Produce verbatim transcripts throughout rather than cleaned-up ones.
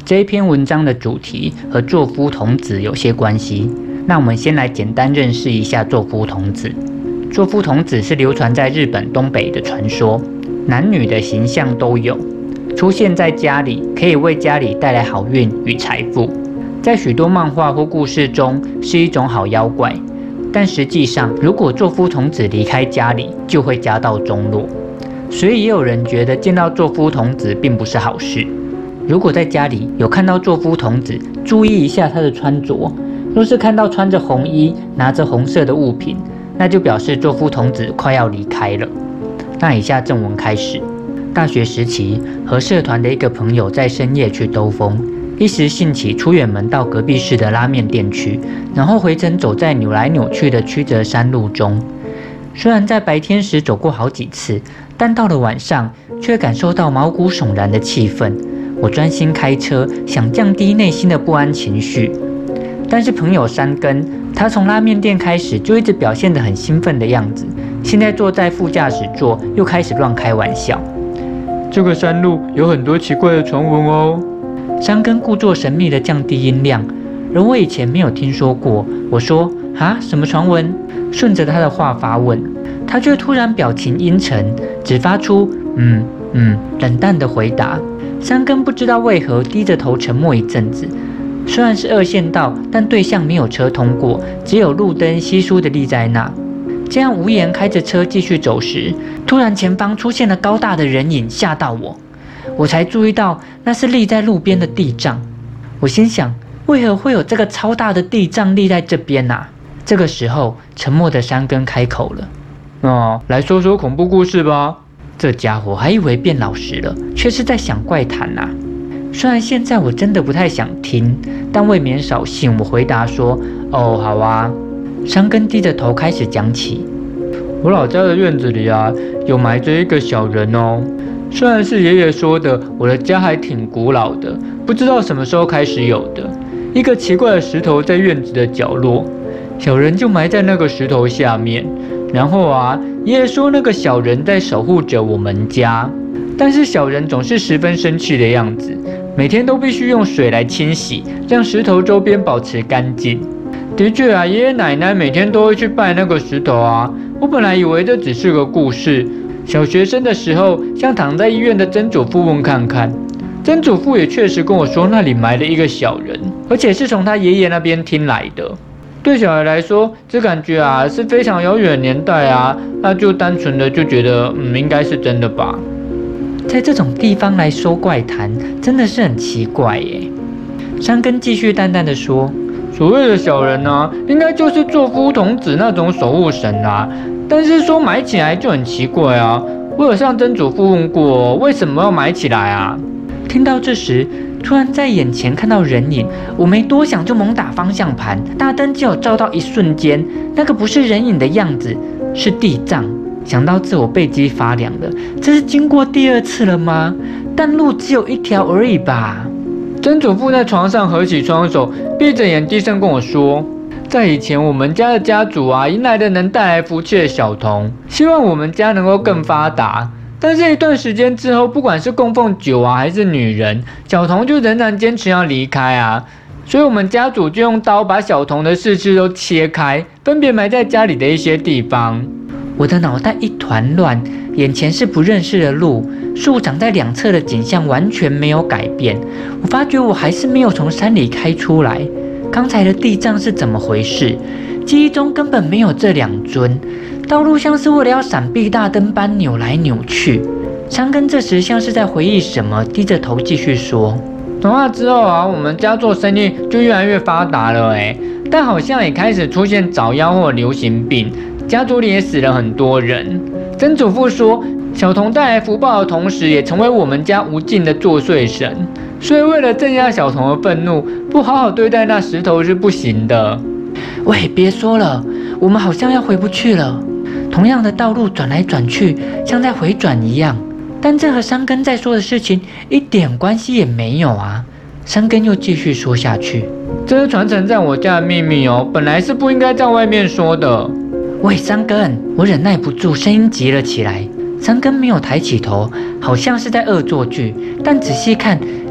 这一篇文章的主题和座敷童子有些关系。那我们先来简单认识一下座敷童子。座敷童子是流传在日本东北的传说，男女的形象都有，出现在家里可以为家里带来好运与财富。在许多漫画或故事中是一种好妖怪，但实际上如果座敷童子离开家里就会家道中落，所以也有人觉得见到座敷童子并不是好事。如果在家里有看到座敷童子，注意一下他的穿着，若是看到穿着红衣拿着红色的物品，那就表示座敷童子快要离开了。那以下正文开始。大学时期和社团的一个朋友在深夜去兜风，一时兴起出远门到隔壁市的拉面店去，然后回程走在扭来扭去的曲折山路中。虽然在白天时走过好几次，但到了晚上却感受到毛骨悚然的气氛。我专心开车，想降低内心的不安情绪，但是朋友山根，他从拉面店开始就一直表现得很兴奋的样子，现在坐在副驾驶座又开始乱开玩笑。这个山路有很多奇怪的传闻哦。山根故作神秘地降低音量，而我以前没有听说过。我说啊，什么传闻？顺着他的话发问，他却突然表情阴沉，只发出嗯嗯冷淡的回答。山根不知道为何低着头沉默一阵子。虽然是二线道，但对向没有车通过，只有路灯稀疏地立在那。这样无言开着车继续走时，突然前方出现了高大的人影，吓到我。我才注意到那是立在路边的地藏。我心想，为何会有这个超大的地藏立在这边啊？这个时候，沉默的山根开口了：“哦，来说说恐怖故事吧。”这家伙还以为变老实了，却是在想怪谈啊。虽然现在我真的不太想听，但未免扫兴，我回答说：“哦，好啊。”山根低着头开始讲起：“我老家的院子里啊，有埋着一个小人哦。虽然是爷爷说的，我的家还挺古老的，不知道什么时候开始有的。一个奇怪的石头在院子的角落，小人就埋在那个石头下面。然后啊，爷爷说那个小人在守护着我们家，但是小人总是十分生气的样子，每天都必须用水来清洗，让石头周边保持干净。的确啊，爷爷奶奶每天都会去拜那个石头啊。我本来以为这只是个故事，小学生的时候向躺在医院的曾祖父问看看，曾祖父也确实跟我说那里埋了一个小人，而且是从他爷爷那边听来的。对小孩来说，这感觉啊是非常遥远的年代啊，那就单纯的就觉得嗯应该是真的吧。在这种地方来说怪谈，真的是很奇怪耶。山根继续淡淡的说：“所谓的小人啊，应该就是座敷童子那种守护神啊，但是说埋起来就很奇怪啊。我有向曾祖父问过，为什么要埋起来啊？”听到这时，突然在眼前看到人影，我没多想就猛打方向盘，大灯只有照到一瞬间，那个不是人影的样子，是地藏。想到这，我背脊发凉了。这是经过第二次了吗？但路只有一条而已吧。曾祖父在床上合起双手，闭着眼低声跟我说：“在以前，我们家的家主啊，迎来的能带来福气的小童，希望我们家能够更发达。但是一段时间之后，不管是供奉酒啊，还是女人，小童就仍然坚持要离开啊。所以我们家主就用刀把小童的四肢都切开，分别埋在家里的一些地方。”我的脑袋一团乱，眼前是不认识的路，树长在两侧的景象完全没有改变。我发觉我还是没有从山里开出来。刚才的地藏是怎么回事？记忆中根本没有这两尊。道路像是为了要闪避大灯般扭来扭去。山根这时像是在回忆什么，低着头继续说：“从那之后啊，我们家做生意就越来越发达了哎，但好像也开始出现早夭或流行病。家族里也死了很多人。曾祖父说，小童带来福报的同时，也成为我们家无尽的作祟神。所以为了镇压小童的愤怒，不好好对待那石头是不行的。”喂，别说了，我们好像要回不去了。同样的道路转来转去，像在回转一样。但这和山根在说的事情一点关系也没有啊。山根又继续说下去：“这是传承在我家的秘密哦，本来是不应该在外面说的。”喂，山根，我忍耐不住，声音急了起来。山根没有抬起头，好像是在恶作剧，但仔细看，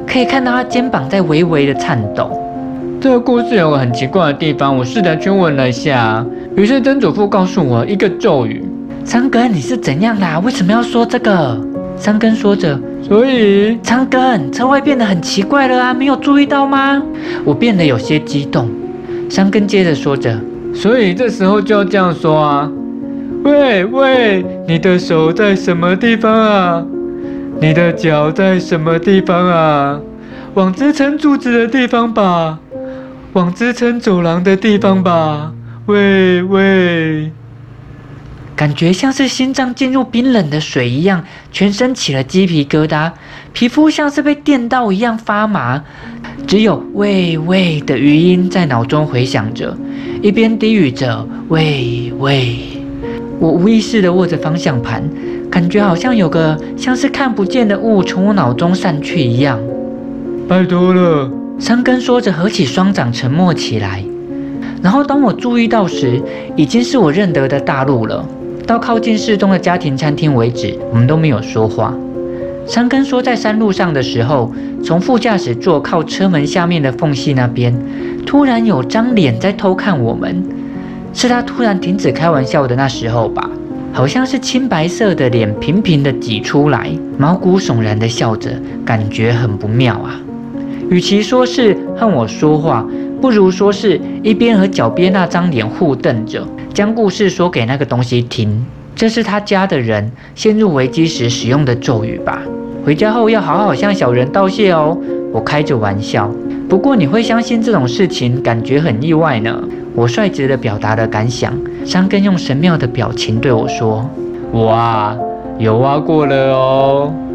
可以看到他肩膀在微微的颤抖。这个故事有个很奇怪的地方，我试着去问了一下，于是曾祖父告诉我一个咒语。长根，你是怎样啦？为什么要说这个？长根说着，所以长根，车外变得很奇怪了啊，没有注意到吗？我变得有些激动。长根接着说着，所以这时候就要这样说啊，喂喂，你的手在什么地方啊？你的脚在什么地方啊？往支撑柱子的地方吧，往支撑走廊的地方吧，喂喂。感觉像是心脏进入冰冷的水一样，全身起了鸡皮疙瘩，皮肤像是被电到一样发麻，只有喂喂的余音在脑中回响着，一边低语着喂喂。我无意识地握着方向盘，感觉好像有个像是看不见的雾从我脑中散去一样。拜托了，山根说着合起双掌沉默起来。然后当我注意到时，已经是我认得的大陆了。到靠近市中的家庭餐厅为止，我们都没有说话。山根说在山路上的时候，从副驾驶座靠车门下面的缝隙那边，突然有张脸在偷看我们。是他突然停止开玩笑的那时候吧，好像是青白色的脸平平的挤出来，毛骨悚然的笑着，感觉很不妙啊。与其说是和我说话，不如说是一边和脚边那张脸互瞪着，将故事说给那个东西听。这是他家的人陷入危机时使用的咒语吧？回家后要好好向小人道谢哦。我开着玩笑，不过你会相信这种事情，感觉很意外呢。我率直地表达了感想。山根用神妙的表情对我说：“我啊，有挖过了哦。”